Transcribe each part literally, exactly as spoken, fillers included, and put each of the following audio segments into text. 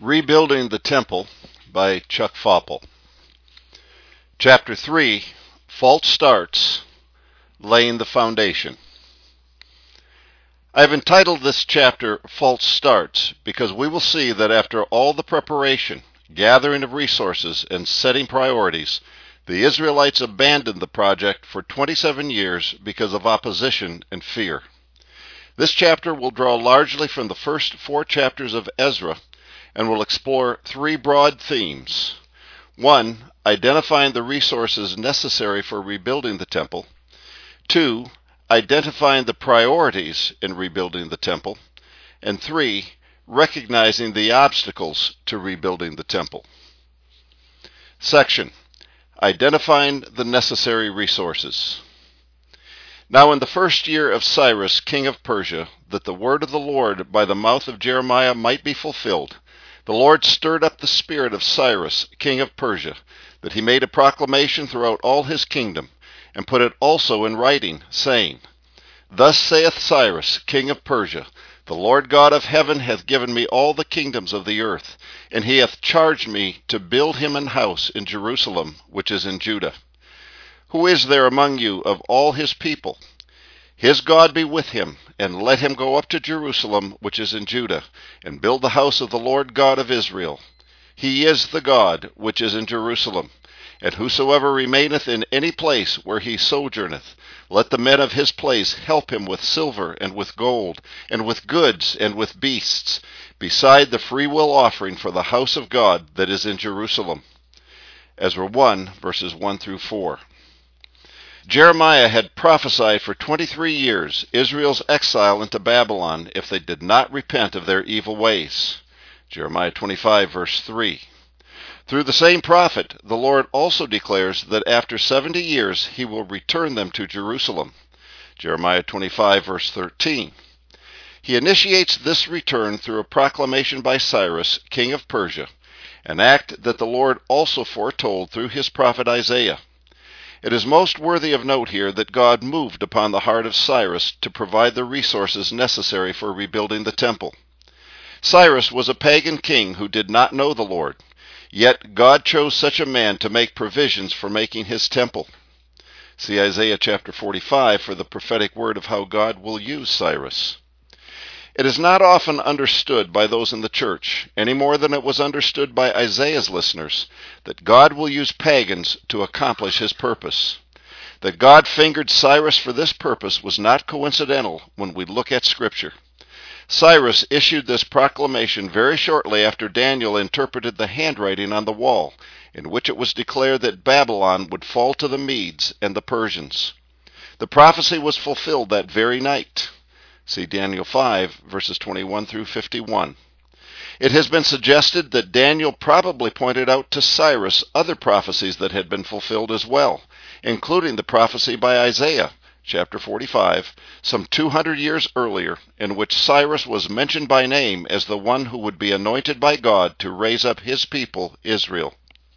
Rebuilding the Temple by Chuck Foppel. Chapter three, False Starts, Laying the Foundation. I have entitled this chapter False Starts because we will see that after all the preparation, gathering of resources, and setting priorities, the Israelites abandoned the project for twenty-seven years because of opposition and fear. This chapter will draw largely from the first four chapters of Ezra and will explore three broad themes. One, identifying the resources necessary for rebuilding the temple. Two, identifying the priorities in rebuilding the temple. And three, recognizing the obstacles to rebuilding the temple. Section, identifying the necessary resources. Now in the first year of Cyrus, king of Persia, that the word of the Lord by the mouth of Jeremiah might be fulfilled, the Lord stirred up the spirit of Cyrus, king of Persia, that he made a proclamation throughout all his kingdom, and put it also in writing, saying, Thus saith Cyrus, king of Persia, The Lord God of heaven hath given me all the kingdoms of the earth, and he hath charged me to build him an house in Jerusalem, which is in Judah. Who is there among you of all his people? His God be with him, and let him go up to Jerusalem, which is in Judah, and build the house of the Lord God of Israel. He is the God which is in Jerusalem. And whosoever remaineth in any place where he sojourneth, let the men of his place help him with silver, and with gold, and with goods, and with beasts, beside the freewill offering for the house of God that is in Jerusalem. Ezra one, verses one through four. Jeremiah had prophesied for twenty-three years Israel's exile into Babylon if they did not repent of their evil ways. Jeremiah twenty-five, verse three. Through the same prophet, the Lord also declares that after seventy years he will return them to Jerusalem. Jeremiah twenty-five, verse thirteen. He initiates this return through a proclamation by Cyrus, king of Persia, an act that the Lord also foretold through his prophet Isaiah. It is most worthy of note here that God moved upon the heart of Cyrus to provide the resources necessary for rebuilding the temple. Cyrus was a pagan king who did not know the Lord, yet God chose such a man to make provisions for making his temple. See Isaiah chapter forty-five for the prophetic word of how God will use Cyrus. It is not often understood by those in the church, any more than it was understood by Isaiah's listeners, that God will use pagans to accomplish his purpose. That God fingered Cyrus for this purpose was not coincidental when we look at Scripture. Cyrus issued this proclamation very shortly after Daniel interpreted the handwriting on the wall, in which it was declared that Babylon would fall to the Medes and the Persians. The prophecy was fulfilled that very night. See Daniel five, verses twenty-one through fifty-one. It has been suggested that Daniel probably pointed out to Cyrus other prophecies that had been fulfilled as well, including the prophecy by Isaiah, chapter forty-five, some two hundred years earlier, in which Cyrus was mentioned by name as the one who would be anointed by God to raise up his people, Israel.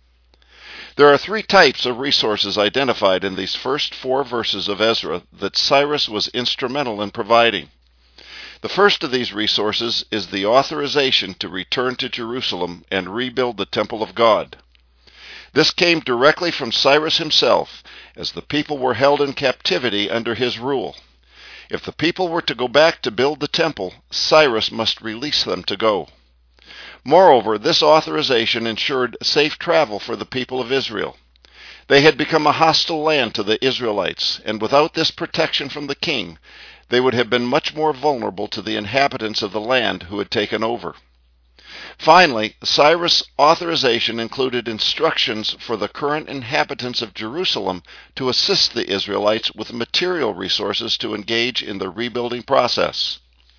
There are three types of resources identified in these first four verses of Ezra that Cyrus was instrumental in providing. The first of these resources is the authorization to return to Jerusalem and rebuild the temple of God. This came directly from Cyrus himself, as the people were held in captivity under his rule. If the people were to go back to build the temple, Cyrus must release them to go. Moreover, this authorization ensured safe travel for the people of Israel. They had become a hostile land to the Israelites, and without this protection from the king, they would have been much more vulnerable to the inhabitants of the land who had taken over. Finally, Cyrus' authorization included instructions for the current inhabitants of Jerusalem to assist the Israelites with material resources to engage in the rebuilding process.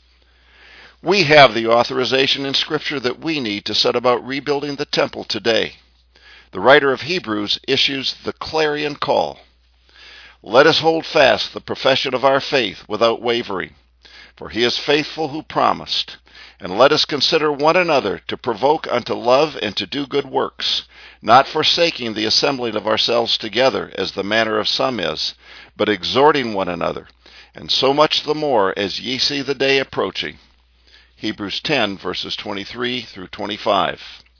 We have the authorization in Scripture that we need to set about rebuilding the temple today. The writer of Hebrews issues the clarion call. Let us hold fast the profession of our faith without wavering, for he is faithful who promised. And let us consider one another to provoke unto love and to do good works, not forsaking the assembling of ourselves together, as the manner of some is, but exhorting one another, and so much the more as ye see the day approaching. Hebrews ten, verses twenty-three through twenty-five.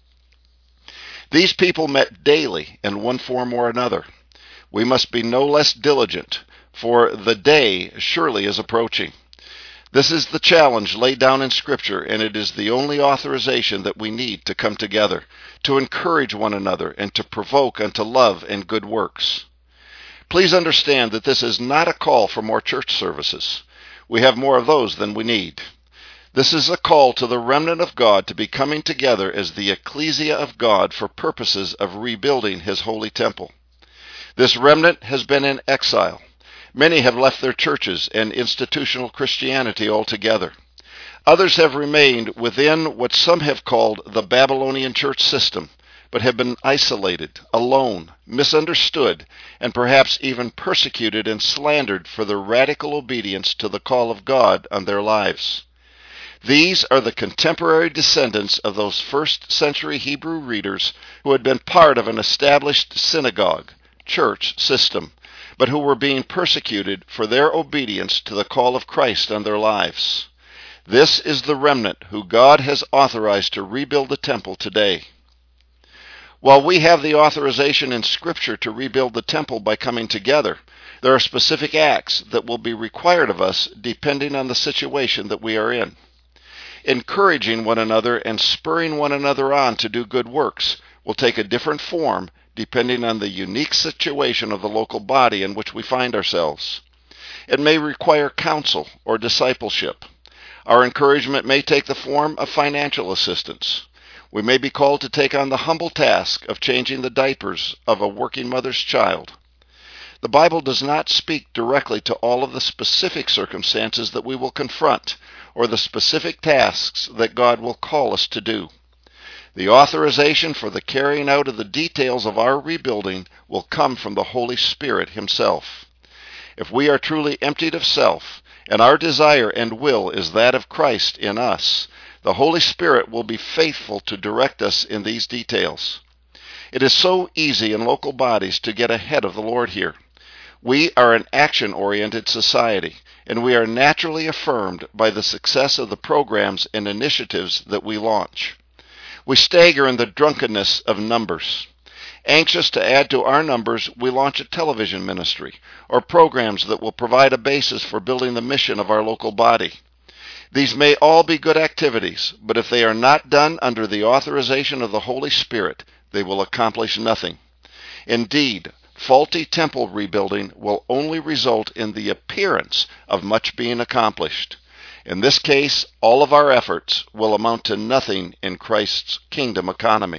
These people met daily in one form or another. We must be no less diligent, for the day surely is approaching. This is the challenge laid down in Scripture, and it is the only authorization that we need to come together, to encourage one another, and to provoke unto love and good works. Please understand that this is not a call for more church services. We have more of those than we need. This is a call to the remnant of God to be coming together as the ecclesia of God for purposes of rebuilding His holy temple. This remnant has been in exile. Many have left their churches and institutional Christianity altogether. Others have remained within what some have called the Babylonian church system, but have been isolated, alone, misunderstood, and perhaps even persecuted and slandered for their radical obedience to the call of God on their lives. These are the contemporary descendants of those first century Hebrew readers who had been part of an established synagogue, church system, but who were being persecuted for their obedience to the call of Christ on their lives. This is the remnant who God has authorized to rebuild the temple today. While we have the authorization in Scripture to rebuild the temple by coming together, there are specific acts that will be required of us depending on the situation that we are in. Encouraging one another and spurring one another on to do good works will take a different form depending on the unique situation of the local body in which we find ourselves. It may require counsel or discipleship. Our encouragement may take the form of financial assistance. We may be called to take on the humble task of changing the diapers of a working mother's child. The Bible does not speak directly to all of the specific circumstances that we will confront or the specific tasks that God will call us to do. The authorization for the carrying out of the details of our rebuilding will come from the Holy Spirit Himself. If we are truly emptied of self, and our desire and will is that of Christ in us, the Holy Spirit will be faithful to direct us in these details. It is so easy in local bodies to get ahead of the Lord here. We are an action-oriented society, and we are naturally affirmed by the success of the programs and initiatives that we launch. We stagger in the drunkenness of numbers. Anxious to add to our numbers, we launch a television ministry or programs that will provide a basis for building the mission of our local body. These may all be good activities, but if they are not done under the authorization of the Holy Spirit, they will accomplish nothing. Indeed, faulty temple rebuilding will only result in the appearance of much being accomplished. In this case, all of our efforts will amount to nothing in Christ's kingdom economy.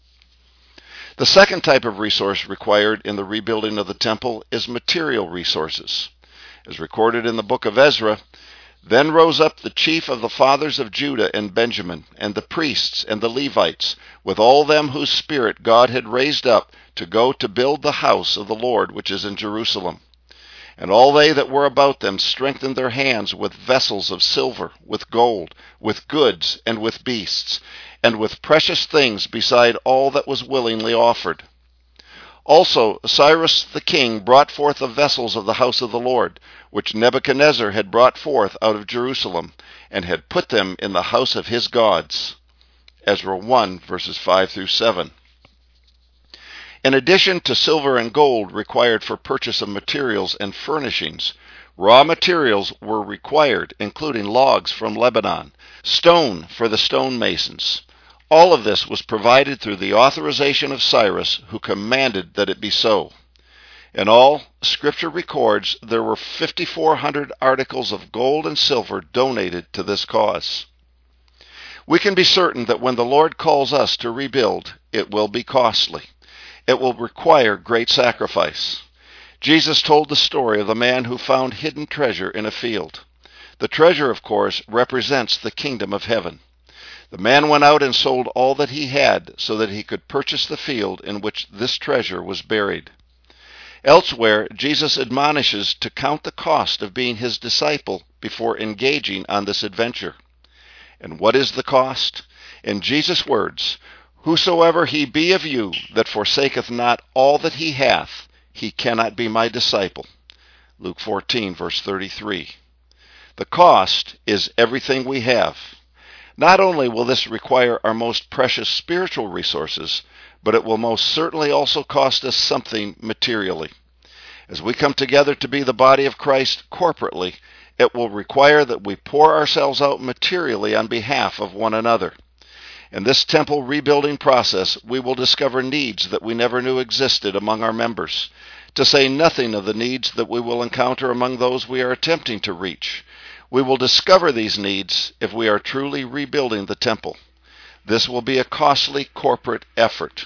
The second type of resource required in the rebuilding of the temple is material resources. As recorded in the book of Ezra, then rose up the chief of the fathers of Judah and Benjamin, and the priests and the Levites, with all them whose spirit God had raised up to go to build the house of the Lord which is in Jerusalem. And all they that were about them strengthened their hands with vessels of silver, with gold, with goods, and with beasts, and with precious things beside all that was willingly offered. Also Cyrus the king brought forth the vessels of the house of the Lord, which Nebuchadnezzar had brought forth out of Jerusalem, and had put them in the house of his gods. Ezra one, verses five through seven. In addition to silver and gold required for purchase of materials and furnishings, raw materials were required, including logs from Lebanon, stone for the stonemasons. All of this was provided through the authorization of Cyrus, who commanded that it be so. In all, Scripture records there were five thousand four hundred articles of gold and silver donated to this cause. We can be certain that when the Lord calls us to rebuild, it will be costly. It will require great sacrifice. Jesus told the story of the man who found hidden treasure in a field. The treasure, of course, represents the kingdom of heaven. The man went out and sold all that he had so that he could purchase the field in which this treasure was buried. Elsewhere, Jesus admonishes to count the cost of being his disciple before engaging on this adventure. And what is the cost? In Jesus' words, "Whosoever he be of you that forsaketh not all that he hath, he cannot be my disciple." Luke fourteen, verse thirty-three. The cost is everything we have. Not only will this require our most precious spiritual resources, but it will most certainly also cost us something materially. As we come together to be the body of Christ corporately, it will require that we pour ourselves out materially on behalf of one another. In this temple rebuilding process, we will discover needs that we never knew existed among our members, to say nothing of the needs that we will encounter among those we are attempting to reach. We will discover these needs if we are truly rebuilding the temple. This will be a costly corporate effort.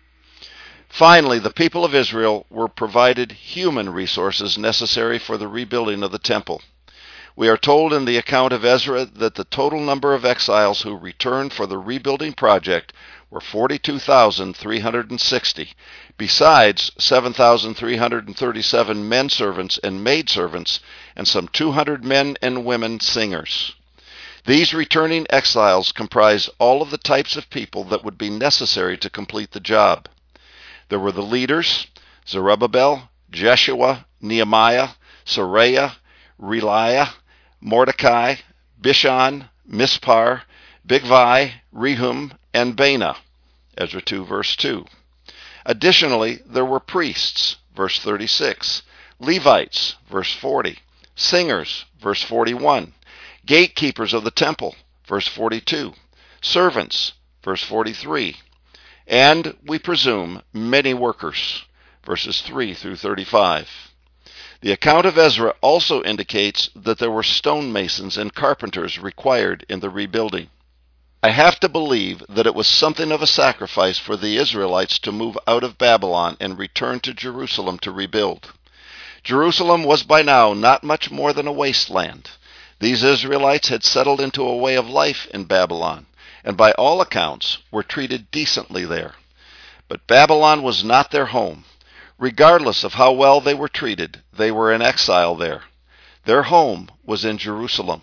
Finally, the people of Israel were provided human resources necessary for the rebuilding of the temple. We are told in the account of Ezra that the total number of exiles who returned for the rebuilding project were forty-two thousand three hundred sixty, besides seven thousand three hundred thirty-seven men servants and maid servants, and some two hundred men and women singers. These returning exiles comprise all of the types of people that would be necessary to complete the job. There were the leaders, Zerubbabel, Jeshua, Nehemiah, Seraiah, Reliah, Mordecai, Bishon, Mispar, Bigvai, Rehum, and Baanah, Ezra two, verse two. Additionally, there were priests, verse thirty-six, Levites, verse forty, singers, verse forty-one, gatekeepers of the temple, verse forty-two, servants, verse forty-three, and, we presume, many workers, verses three through thirty-five. The account of Ezra also indicates that there were stonemasons and carpenters required in the rebuilding. I have to believe that it was something of a sacrifice for the Israelites to move out of Babylon and return to Jerusalem to rebuild. Jerusalem was by now not much more than a wasteland. These Israelites had settled into a way of life in Babylon, and by all accounts were treated decently there. But Babylon was not their home. Regardless of how well they were treated, they were in exile there. Their home was in Jerusalem.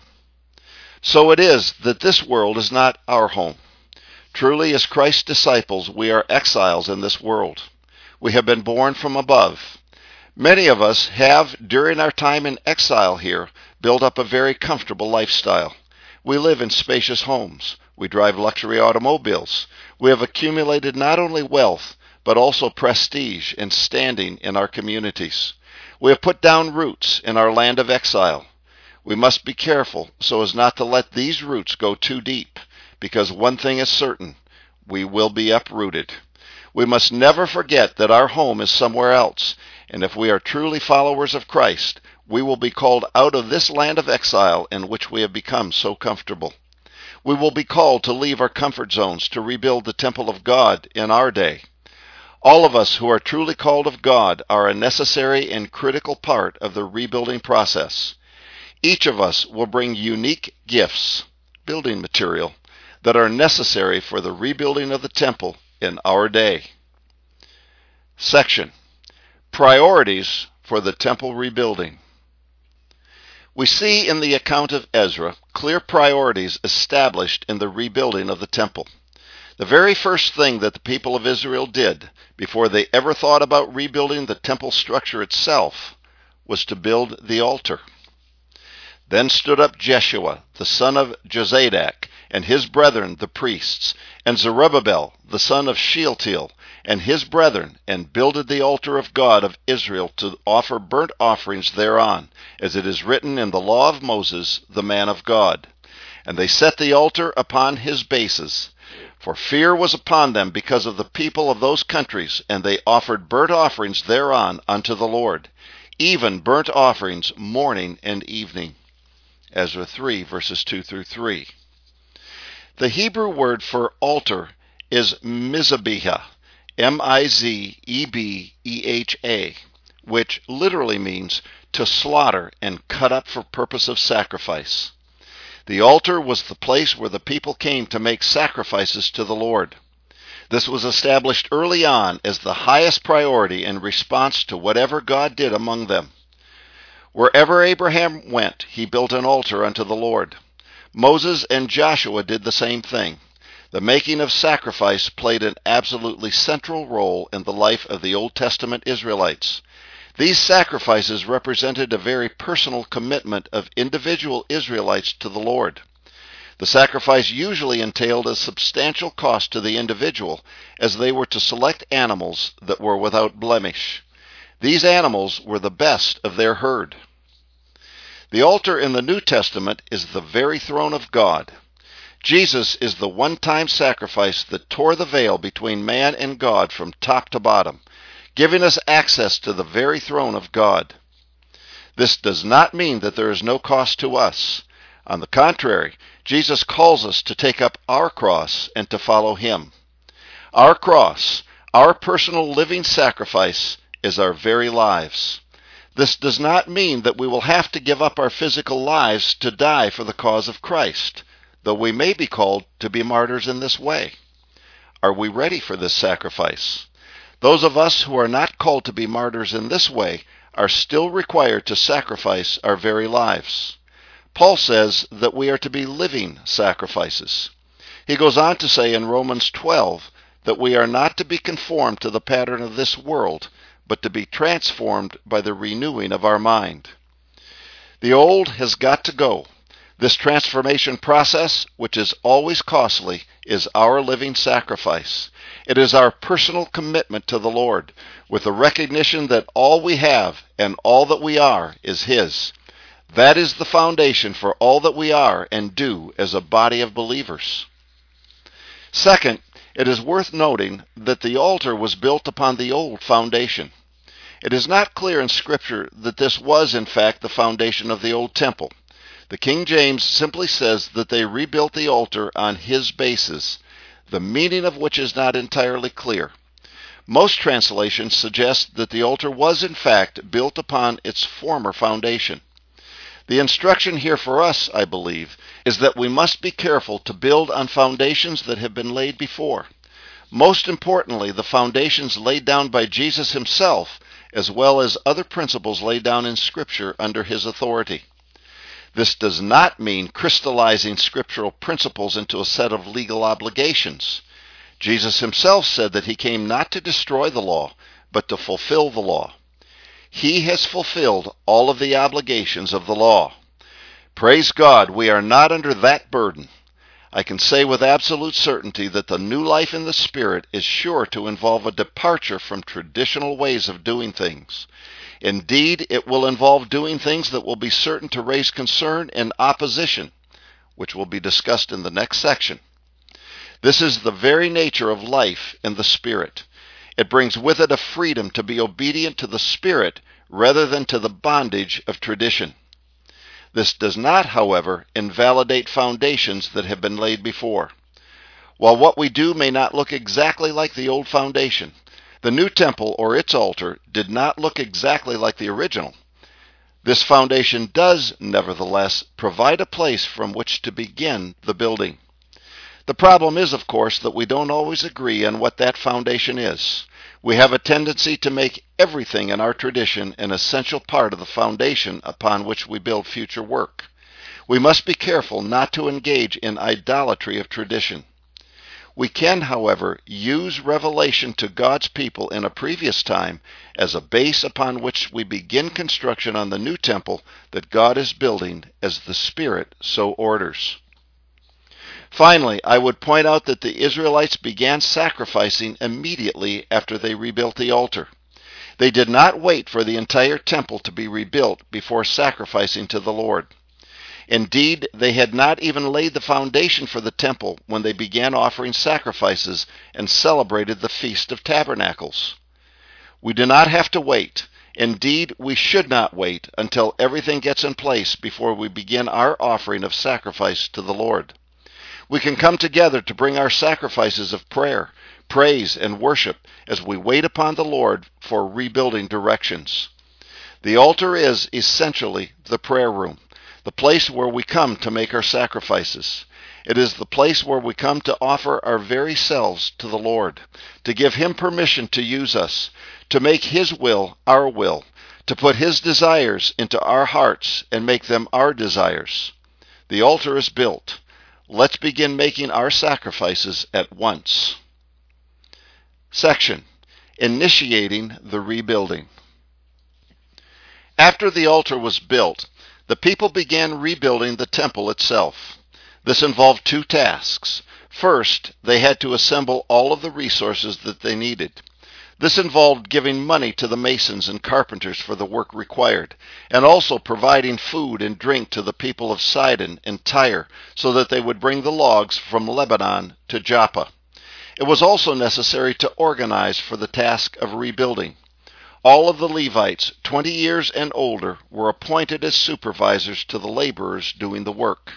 So it is that this world is not our home. Truly, as Christ's disciples, we are exiles in this world. We have been born from above. Many of us have, during our time in exile here, built up a very comfortable lifestyle. We live in spacious homes. We drive luxury automobiles. We have accumulated not only wealth, but also prestige and standing in our communities. We have put down roots in our land of exile. We must be careful so as not to let these roots go too deep, because one thing is certain, we will be uprooted. We must never forget that our home is somewhere else, and if we are truly followers of Christ, we will be called out of this land of exile in which we have become so comfortable. We will be called to leave our comfort zones to rebuild the temple of God in our day. All of us who are truly called of God are a necessary and critical part of the rebuilding process. Each of us will bring unique gifts, building material, that are necessary for the rebuilding of the temple in our day. Section: Priorities for the temple rebuilding. We see in the account of Ezra clear priorities established in the rebuilding of the temple. The very first thing that the people of Israel did before they ever thought about rebuilding the temple structure itself was to build the altar. Then stood up Jeshua, the son of Jozadak, and his brethren the priests, and Zerubbabel, the son of Shealtiel, and his brethren, and builded the altar of God of Israel to offer burnt offerings thereon, as it is written in the law of Moses, the man of God. And they set the altar upon his bases. For fear was upon them because of the people of those countries, and they offered burnt offerings thereon unto the Lord, even burnt offerings morning and evening. Ezra three, verses two through three. The Hebrew word for altar is mizbeha, M I Z E B E H A, which literally means to slaughter and cut up for purpose of sacrifice. The altar was the place where the people came to make sacrifices to the Lord. This was established early on as the highest priority in response to whatever God did among them. Wherever Abraham went, he built an altar unto the Lord. Moses and Joshua did the same thing. The making of sacrifice played an absolutely central role in the life of the Old Testament Israelites. These sacrifices represented a very personal commitment of individual Israelites to the Lord. The sacrifice usually entailed a substantial cost to the individual, as they were to select animals that were without blemish. These animals were the best of their herd. The altar in the New Testament is the very throne of God. Jesus is the one-time sacrifice that tore the veil between man and God from top to bottom, giving us access to the very throne of God. This does not mean that there is no cost to us. On the contrary, Jesus calls us to take up our cross and to follow him. Our cross, our personal living sacrifice, is our very lives. This does not mean that we will have to give up our physical lives to die for the cause of Christ, though we may be called to be martyrs in this way. Are we ready for this sacrifice? Those of us who are not called to be martyrs in this way are still required to sacrifice our very lives. Paul says that we are to be living sacrifices. He goes on to say in Romans twelve that we are not to be conformed to the pattern of this world, but to be transformed by the renewing of our mind. The old has got to go. This transformation process, which is always costly, is our living sacrifice. It is our personal commitment to the Lord, with the recognition that all we have and all that we are is his. That is the foundation for all that we are and do as a body of believers. Second, it is worth noting that the altar was built upon the old foundation. It is not clear in Scripture that this was, in fact, the foundation of the old temple. The King James simply says that they rebuilt the altar on his basis, the meaning of which is not entirely clear. Most translations suggest that the altar was, in fact, built upon its former foundation. The instruction here for us, I believe, is that we must be careful to build on foundations that have been laid before. Most importantly, the foundations laid down by Jesus himself, as well as other principles laid down in Scripture under his authority. This does not mean crystallizing scriptural principles into a set of legal obligations. Jesus himself said that he came not to destroy the law, but to fulfill the law. He has fulfilled all of the obligations of the law. Praise God, we are not under that burden. I can say with absolute certainty that the new life in the Spirit is sure to involve a departure from traditional ways of doing things. Indeed, it will involve doing things that will be certain to raise concern and opposition, which will be discussed in the next section. This is the very nature of life in the Spirit. It brings with it a freedom to be obedient to the Spirit rather than to the bondage of tradition. This does not, however, invalidate foundations that have been laid before. While what we do may not look exactly like the old foundation, the new temple or its altar did not look exactly like the original. This foundation does, nevertheless, provide a place from which to begin the building. The problem is, of course, that we don't always agree on what that foundation is. We have a tendency to make everything in our tradition an essential part of the foundation upon which we build future work. We must be careful not to engage in idolatry of tradition. We can, however, use revelation to God's people in a previous time as a base upon which we begin construction on the new temple that God is building as the Spirit so orders. Finally, I would point out that the Israelites began sacrificing immediately after they rebuilt the altar. They did not wait for the entire temple to be rebuilt before sacrificing to the Lord. Indeed, they had not even laid the foundation for the temple when they began offering sacrifices and celebrated the Feast of Tabernacles. We do not have to wait. Indeed, we should not wait until everything gets in place before we begin our offering of sacrifice to the Lord. We can come together to bring our sacrifices of prayer, praise, and worship as we wait upon the Lord for rebuilding directions. The altar is essentially the prayer room, the place where we come to make our sacrifices. It is the place where we come to offer our very selves to the Lord, to give him permission to use us, to make his will our will, to put his desires into our hearts and make them our desires. The altar is built. Let's begin making our sacrifices at once. Section: Initiating the Rebuilding. After the altar was built, the people began rebuilding the temple itself. This involved two tasks. First, they had to assemble all of the resources that they needed. This involved giving money to the masons and carpenters for the work required, and also providing food and drink to the people of Sidon and Tyre so that they would bring the logs from Lebanon to Joppa. It was also necessary to organize for the task of rebuilding. All of the Levites, twenty years and older, were appointed as supervisors to the laborers doing the work.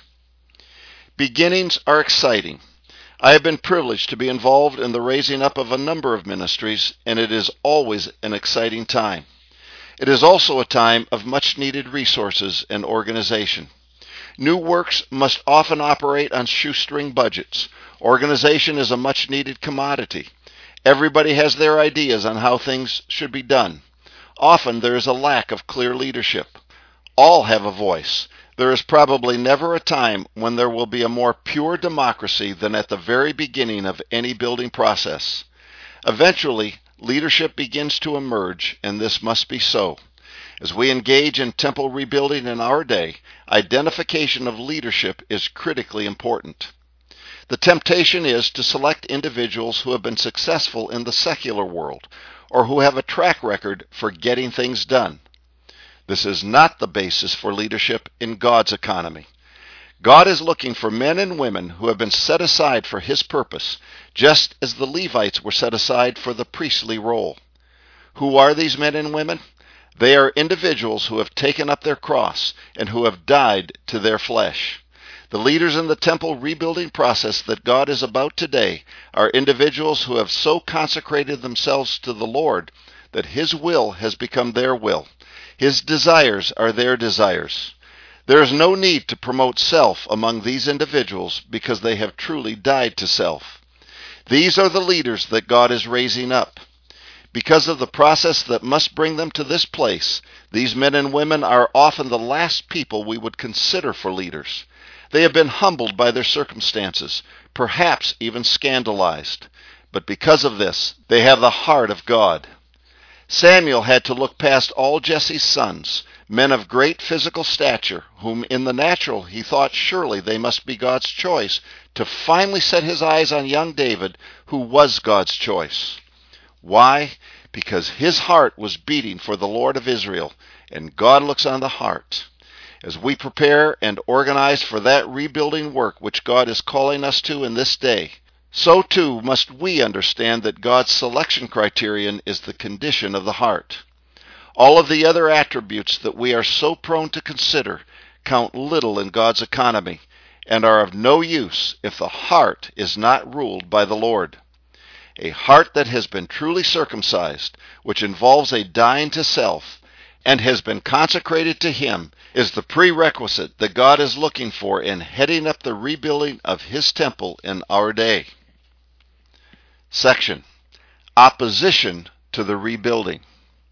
Beginnings are exciting. I have been privileged to be involved in the raising up of a number of ministries, and it is always an exciting time. It is also a time of much-needed resources and organization. New works must often operate on shoestring budgets. Organization is a much-needed commodity. Everybody has their ideas on how things should be done. Often there is a lack of clear leadership. All have a voice. There is probably never a time when there will be a more pure democracy than at the very beginning of any building process. Eventually, leadership begins to emerge, and this must be so. As we engage in temple rebuilding in our day, identification of leadership is critically important. The temptation is to select individuals who have been successful in the secular world, or who have a track record for getting things done. This is not the basis for leadership in God's economy. God is looking for men and women who have been set aside for His purpose, just as the Levites were set aside for the priestly role. Who are these men and women? They are individuals who have taken up their cross and who have died to their flesh. The leaders in the temple rebuilding process that God is about today are individuals who have so consecrated themselves to the Lord that His will has become their will. His desires are their desires. There is no need to promote self among these individuals because they have truly died to self. These are the leaders that God is raising up. Because of the process that must bring them to this place, these men and women are often the last people we would consider for leaders. They have been humbled by their circumstances, perhaps even scandalized. But because of this, they have the heart of God. Samuel had to look past all Jesse's sons, men of great physical stature, whom in the natural he thought surely they must be God's choice, to finally set his eyes on young David, who was God's choice. Why? Because his heart was beating for the Lord of Israel, and God looks on the heart. As we prepare and organize for that rebuilding work which God is calling us to in this day, so too must we understand that God's selection criterion is the condition of the heart. All of the other attributes that we are so prone to consider count little in God's economy and are of no use if the heart is not ruled by the Lord. A heart that has been truly circumcised, which involves a dying to self, and has been consecrated to Him, is the prerequisite that God is looking for in heading up the rebuilding of His temple in our day. Section: Opposition to the rebuilding.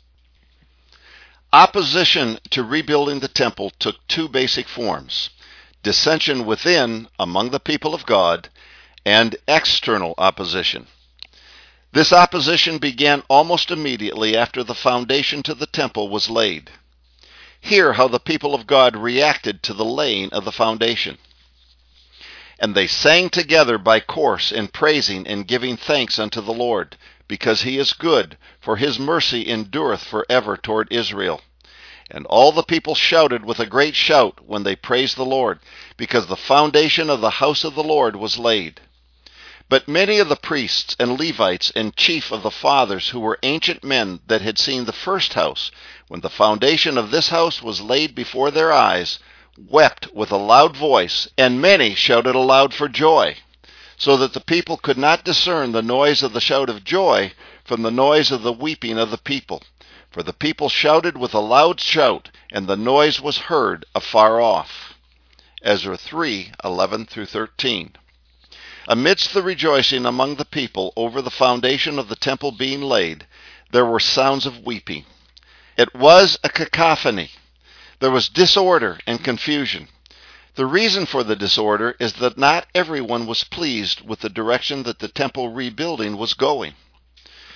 Opposition to rebuilding the temple took two basic forms: dissension within among the people of God, and external opposition. This opposition began almost immediately after the foundation to the temple was laid. Hear how the people of God reacted to the laying of the foundation. And they sang together by course in praising and giving thanks unto the Lord, because He is good, for His mercy endureth forever toward Israel. And all the people shouted with a great shout when they praised the Lord, because the foundation of the house of the Lord was laid. But many of the priests and Levites and chief of the fathers, who were ancient men that had seen the first house, when the foundation of this house was laid before their eyes, wept with a loud voice, and many shouted aloud for joy, so that the people could not discern the noise of the shout of joy from the noise of the weeping of the people. For the people shouted with a loud shout, and the noise was heard afar off. Ezra three, eleven through thirteen. Amidst the rejoicing among the people over the foundation of the temple being laid, there were sounds of weeping. It was a cacophony. There was disorder and confusion. The reason for the disorder is that not everyone was pleased with the direction that the temple rebuilding was going.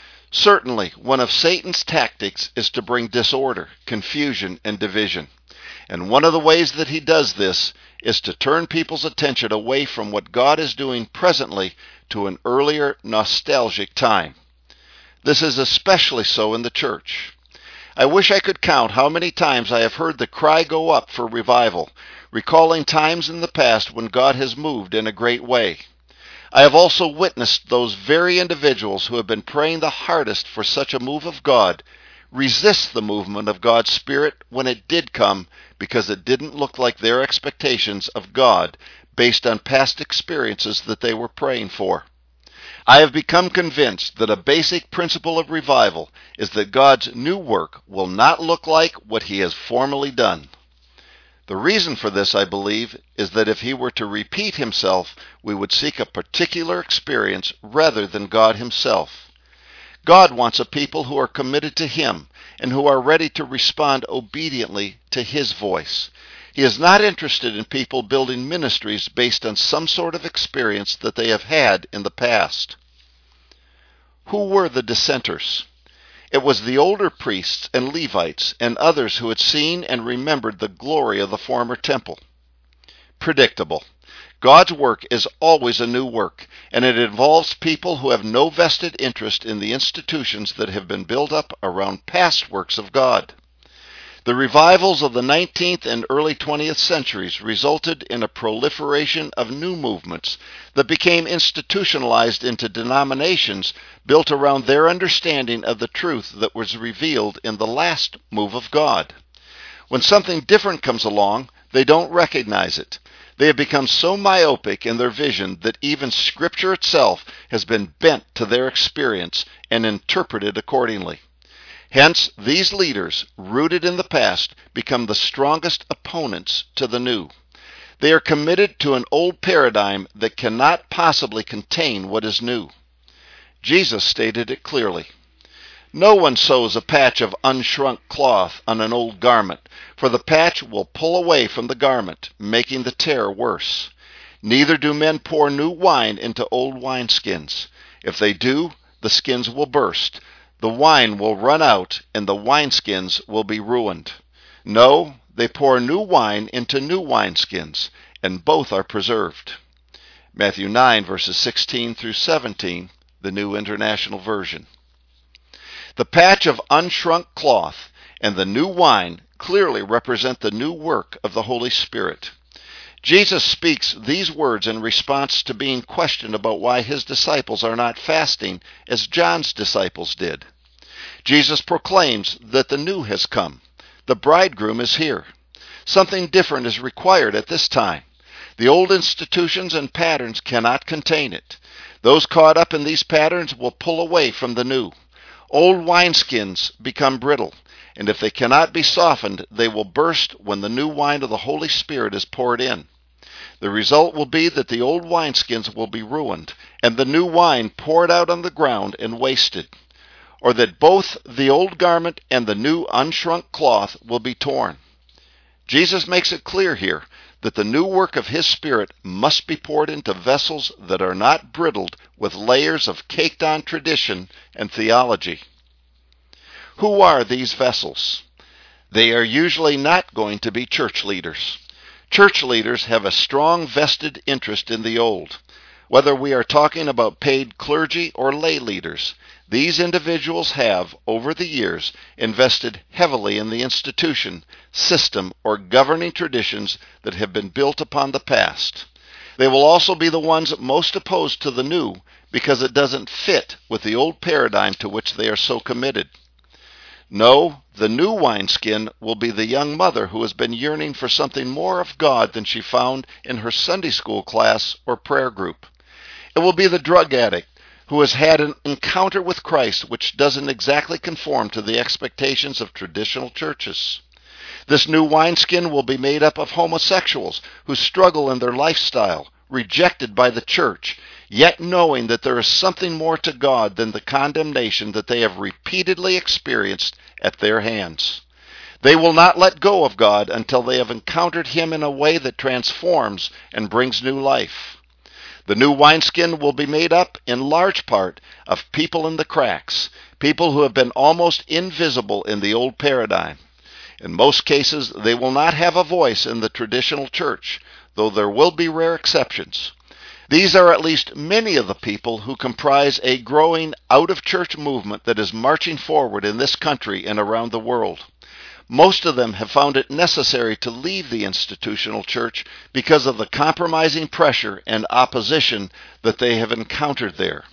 Certainly, one of Satan's tactics is to bring disorder, confusion, and division. And one of the ways that he does this is to turn people's attention away from what God is doing presently to an earlier nostalgic time. This is especially so in the church. I wish I could count how many times I have heard the cry go up for revival, recalling times in the past when God has moved in a great way. I have also witnessed those very individuals who have been praying the hardest for such a move of God resist the movement of God's Spirit when it did come because it didn't look like their expectations of God based on past experiences that they were praying for. I have become convinced that a basic principle of revival is that God's new work will not look like what he has formerly done. The reason for this, I believe, is that if he were to repeat himself, we would seek a particular experience rather than God himself. God wants a people who are committed to him and who are ready to respond obediently to his voice. He is not interested in people building ministries based on some sort of experience that they have had in the past. Who were the dissenters? It was the older priests and Levites and others who had seen and remembered the glory of the former temple. Predictable. God's work is always a new work, and it involves people who have no vested interest in the institutions that have been built up around past works of God. The revivals of the nineteenth and early twentieth centuries resulted in a proliferation of new movements that became institutionalized into denominations built around their understanding of the truth that was revealed in the last move of God. When something different comes along, they don't recognize it. They have become so myopic in their vision that even Scripture itself has been bent to their experience and interpreted accordingly. Hence, these leaders, rooted in the past, become the strongest opponents to the new. They are committed to an old paradigm that cannot possibly contain what is new. Jesus stated it clearly. No one sews a patch of unshrunk cloth on an old garment, for the patch will pull away from the garment, making the tear worse. Neither do men pour new wine into old wineskins. If they do, the skins will burst. The wine will run out, and the wineskins will be ruined. No, they pour new wine into new wineskins, and both are preserved. Matthew nine, verses sixteen through seventeen, the New International Version. The patch of unshrunk cloth and the new wine clearly represent the new work of the Holy Spirit. Jesus speaks these words in response to being questioned about why his disciples are not fasting as John's disciples did. Jesus proclaims that the new has come. The bridegroom is here. Something different is required at this time. The old institutions and patterns cannot contain it. Those caught up in these patterns will pull away from the new. Old wineskins become brittle, and if they cannot be softened, they will burst when the new wine of the Holy Spirit is poured in. The result will be that the old wineskins will be ruined, and the new wine poured out on the ground and wasted, or that both the old garment and the new unshrunk cloth will be torn. Jesus makes it clear here that the new work of his Spirit must be poured into vessels that are not brittled with layers of caked-on tradition and theology. Who are these vessels? They are usually not going to be church leaders. Church leaders have a strong vested interest in the old. Whether we are talking about paid clergy or lay leaders, these individuals have, over the years, invested heavily in the institution, system, or governing traditions that have been built upon the past. They will also be the ones most opposed to the new because it doesn't fit with the old paradigm to which they are so committed. No, the new wineskin will be the young mother who has been yearning for something more of God than she found in her Sunday school class or prayer group. It will be the drug addict who has had an encounter with Christ which doesn't exactly conform to the expectations of traditional churches. This new wineskin will be made up of homosexuals who struggle in their lifestyle, rejected by the church, yet knowing that there is something more to God than the condemnation that they have repeatedly experienced at their hands. They will not let go of God until they have encountered him in a way that transforms and brings new life. The new wineskin will be made up, in large part, of people in the cracks, people who have been almost invisible in the old paradigm. In most cases, they will not have a voice in the traditional church, though there will be rare exceptions. These are at least many of the people who comprise a growing out-of-church movement that is marching forward in this country and around the world. Most of them have found it necessary to leave the institutional church because of the compromising pressure and opposition that they have encountered there.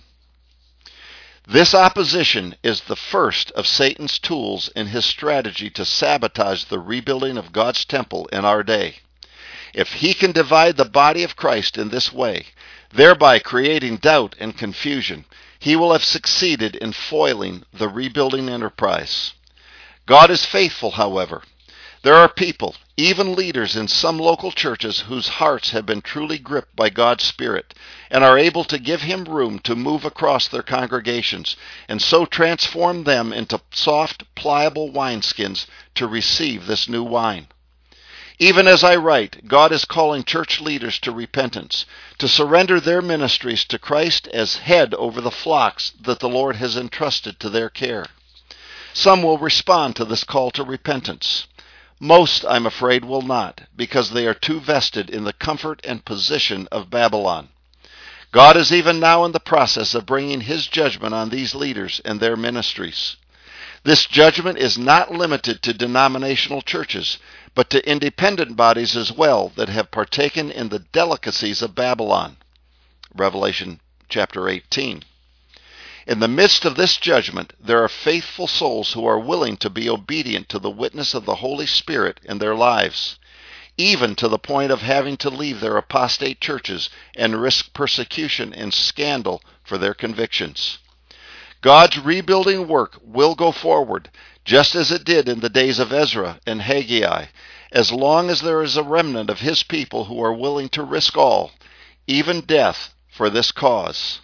This opposition is the first of Satan's tools in his strategy to sabotage the rebuilding of God's temple in our day. If he can divide the body of Christ in this way, thereby creating doubt and confusion, he will have succeeded in foiling the rebuilding enterprise. God is faithful, however. There are people, even leaders in some local churches, whose hearts have been truly gripped by God's Spirit and are able to give him room to move across their congregations and so transform them into soft, pliable wineskins to receive this new wine. Even as I write, God is calling church leaders to repentance, to surrender their ministries to Christ as head over the flocks that the Lord has entrusted to their care. Some will respond to this call to repentance. Most, I'm afraid, will not, because they are too vested in the comfort and position of Babylon. God is even now in the process of bringing his judgment on these leaders and their ministries. This judgment is not limited to denominational churches, but to independent bodies as well that have partaken in the delicacies of Babylon. Revelation chapter eighteen. In the midst of this judgment, there are faithful souls who are willing to be obedient to the witness of the Holy Spirit in their lives, even to the point of having to leave their apostate churches and risk persecution and scandal for their convictions. God's rebuilding work will go forward, just as it did in the days of Ezra and Haggai, as long as there is a remnant of his people who are willing to risk all, even death, for this cause.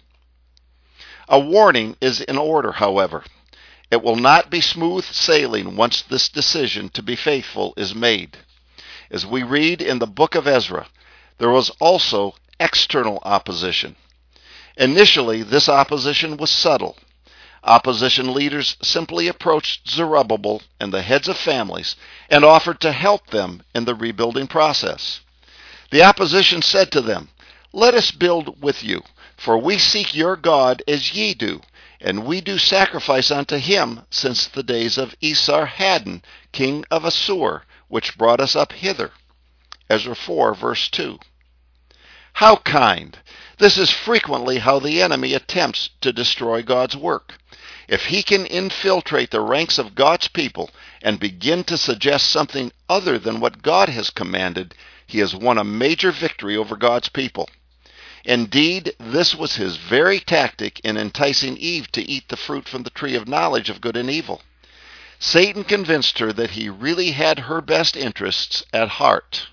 A warning is in order, however. It will not be smooth sailing once this decision to be faithful is made. As we read in the book of Ezra, there was also external opposition. Initially, this opposition was subtle. Opposition leaders simply approached Zerubbabel and the heads of families and offered to help them in the rebuilding process. The opposition said to them, "Let us build with you, for we seek your God as ye do, and we do sacrifice unto him since the days of Esarhaddon, king of Assur, which brought us up hither." Ezra four, verse two. How kind! This is frequently how the enemy attempts to destroy God's work. If he can infiltrate the ranks of God's people and begin to suggest something other than what God has commanded, he has won a major victory over God's people. Indeed, this was his very tactic in enticing Eve to eat the fruit from the tree of knowledge of good and evil. Satan convinced her that he really had her best interests at heart.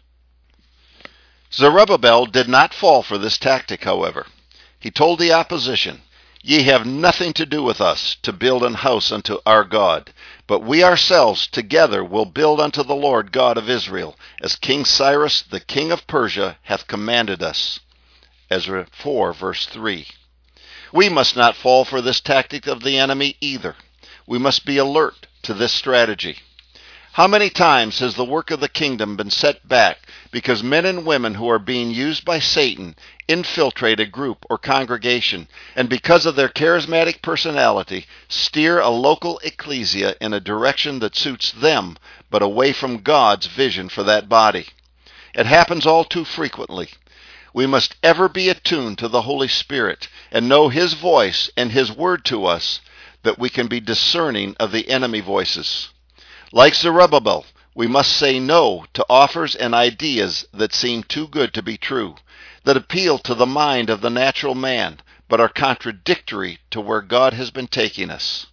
Zerubbabel did not fall for this tactic, however. He told the opposition, "Ye have nothing to do with us to build an house unto our God, but we ourselves together will build unto the Lord God of Israel, as King Cyrus the king of Persia hath commanded us." Ezra four, verse three. We must not fall for this tactic of the enemy either. We must be alert to this strategy. How many times has the work of the kingdom been set back because men and women who are being used by Satan infiltrate a group or congregation, and because of their charismatic personality, steer a local ecclesia in a direction that suits them, but away from God's vision for that body? It happens all too frequently. We must ever be attuned to the Holy Spirit and know his voice and his word to us, that we can be discerning of the enemy voices. Like Zerubbabel, we must say no to offers and ideas that seem too good to be true, that appeal to the mind of the natural man, but are contradictory to where God has been taking us.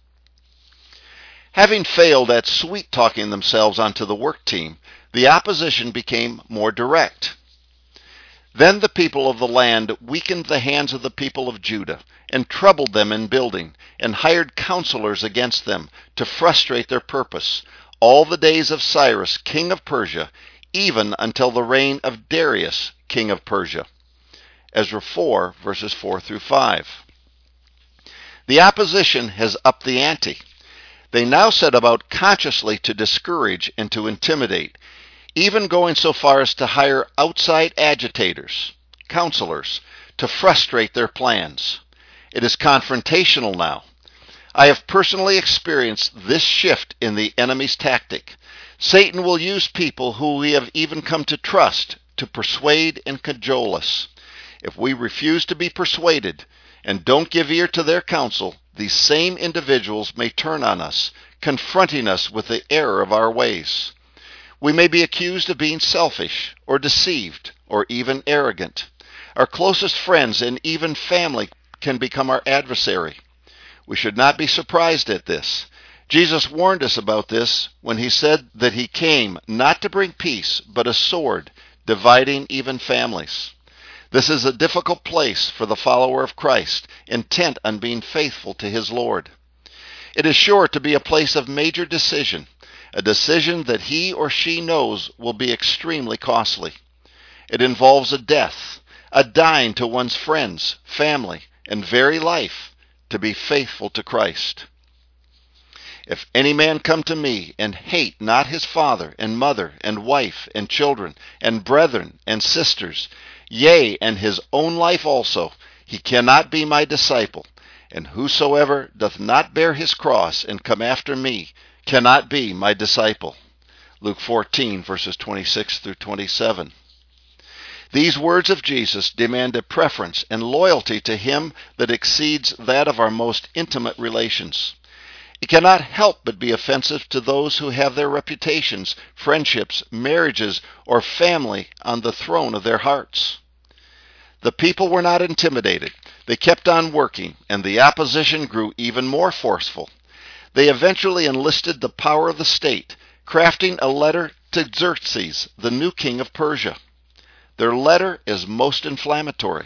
Having failed at sweet-talking themselves onto the work team, the opposition became more direct. Then the people of the land weakened the hands of the people of Judah, and troubled them in building, and hired counselors against them to frustrate their purpose, all the days of Cyrus, king of Persia, even until the reign of Darius, king of Persia. Ezra four, verses four through five. The opposition has upped the ante. They now set about consciously to discourage and to intimidate, even going so far as to hire outside agitators, counselors, to frustrate their plans. It is confrontational now. I have personally experienced this shift in the enemy's tactic. Satan will use people who we have even come to trust to persuade and cajole us. If we refuse to be persuaded and don't give ear to their counsel, these same individuals may turn on us, confronting us with the error of our ways. We may be accused of being selfish or deceived or even arrogant. Our closest friends and even family can become our adversary. We should not be surprised at this. Jesus warned us about this when he said that he came not to bring peace, but a sword, dividing even families. This is a difficult place for the follower of Christ, intent on being faithful to his Lord. It is sure to be a place of major decision, a decision that he or she knows will be extremely costly. It involves a death, a dying to one's friends, family, and very life to be faithful to Christ. If any man come to me and hate not his father and mother and wife and children and brethren and sisters, yea, and his own life also, he cannot be my disciple. And whosoever doth not bear his cross and come after me cannot be my disciple. Luke fourteen, verses twenty-six through twenty-seven. These words of Jesus demand a preference and loyalty to him that exceeds that of our most intimate relations. It cannot help but be offensive to those who have their reputations, friendships, marriages, or family on the throne of their hearts. The people were not intimidated. They kept on working, and the opposition grew even more forceful. They eventually enlisted the power of the state, crafting a letter to Xerxes, the new king of Persia. Their letter is most inflammatory.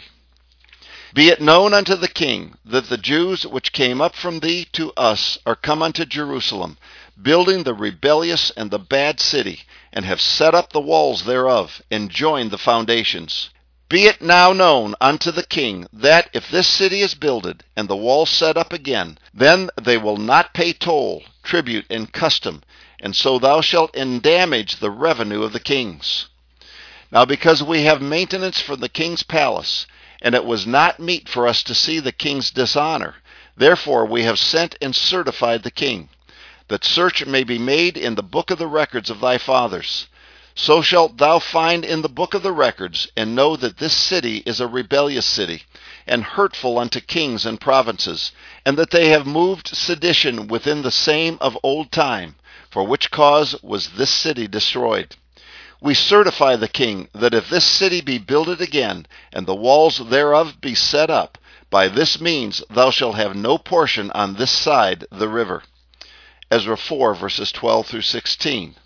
Be it known unto the king that the Jews which came up from thee to us are come unto Jerusalem, building the rebellious and the bad city, and have set up the walls thereof, and joined the foundations. Be it now known unto the king that if this city is builded, and the walls set up again, then they will not pay toll, tribute, and custom, and so thou shalt endamage the revenue of the kings. Now because we have maintenance from the king's palace, and it was not meet for us to see the king's dishonor, therefore we have sent and certified the king, that search may be made in the book of the records of thy fathers. So shalt thou find in the book of the records, and know that this city is a rebellious city, and hurtful unto kings and provinces, and that they have moved sedition within the same of old time, for which cause was this city destroyed. We certify the king that if this city be builded again, and the walls thereof be set up, by this means thou shalt have no portion on this side the river. Ezra four, verses twelve through sixteen.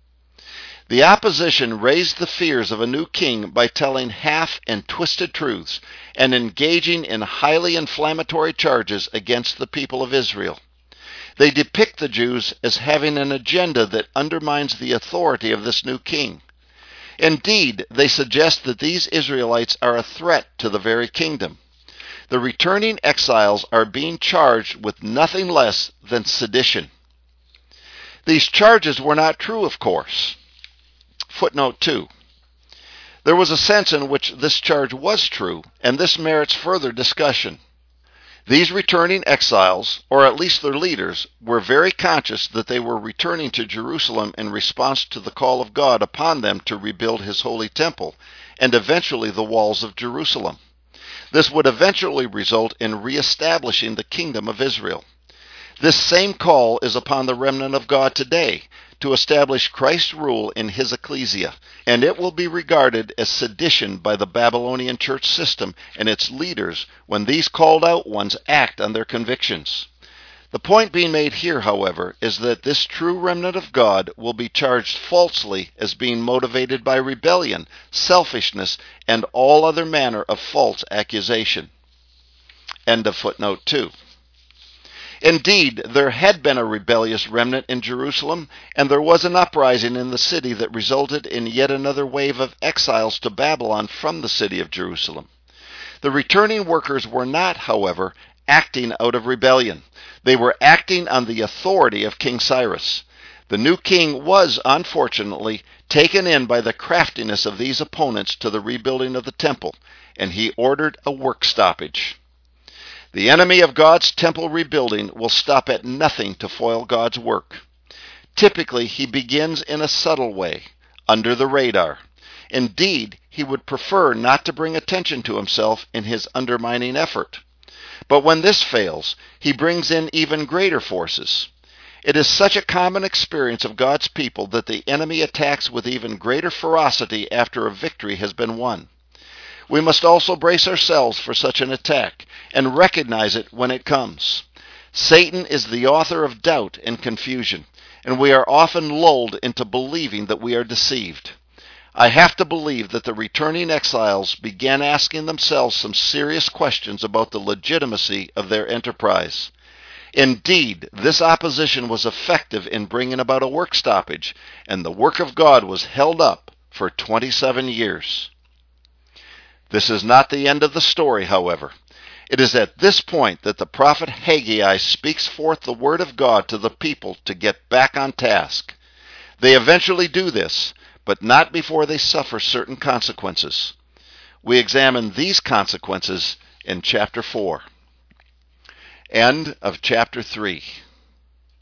The opposition raised the fears of a new king by telling half and twisted truths and engaging in highly inflammatory charges against the people of Israel. They depict the Jews as having an agenda that undermines the authority of this new king. Indeed, they suggest that these Israelites are a threat to the very kingdom. The returning exiles are being charged with nothing less than sedition. These charges were not true, of course. Footnote two. There was a sense in which this charge was true, and this merits further discussion. These returning exiles, or at least their leaders, were very conscious that they were returning to Jerusalem in response to the call of God upon them to rebuild his holy temple, and eventually the walls of Jerusalem. This would eventually result in reestablishing the kingdom of Israel. This same call is upon the remnant of God today, to establish Christ's rule in his ecclesia, and it will be regarded as sedition by the Babylonian church system and its leaders when these called out ones act on their convictions. The point being made here, however, is that this true remnant of God will be charged falsely as being motivated by rebellion, selfishness, and all other manner of false accusation. End of footnote two. Indeed, there had been a rebellious remnant in Jerusalem, and there was an uprising in the city that resulted in yet another wave of exiles to Babylon from the city of Jerusalem. The returning workers were not, however, acting out of rebellion. They were acting on the authority of King Cyrus. The new king was, unfortunately, taken in by the craftiness of these opponents to the rebuilding of the temple, and he ordered a work stoppage. The enemy of God's temple rebuilding will stop at nothing to foil God's work. Typically, he begins in a subtle way, under the radar. Indeed, he would prefer not to bring attention to himself in his undermining effort. But when this fails, he brings in even greater forces. It is such a common experience of God's people that the enemy attacks with even greater ferocity after a victory has been won. We must also brace ourselves for such an attack and recognize it when it comes. Satan is the author of doubt and confusion, and we are often lulled into believing that we are deceived. I have to believe that the returning exiles began asking themselves some serious questions about the legitimacy of their enterprise. Indeed, this opposition was effective in bringing about a work stoppage, and the work of God was held up for twenty-seven years. This is not the end of the story, however. It is at this point that the prophet Haggai speaks forth the word of God to the people to get back on task. They eventually do this, but not before they suffer certain consequences. We examine these consequences in chapter four. End of chapter three.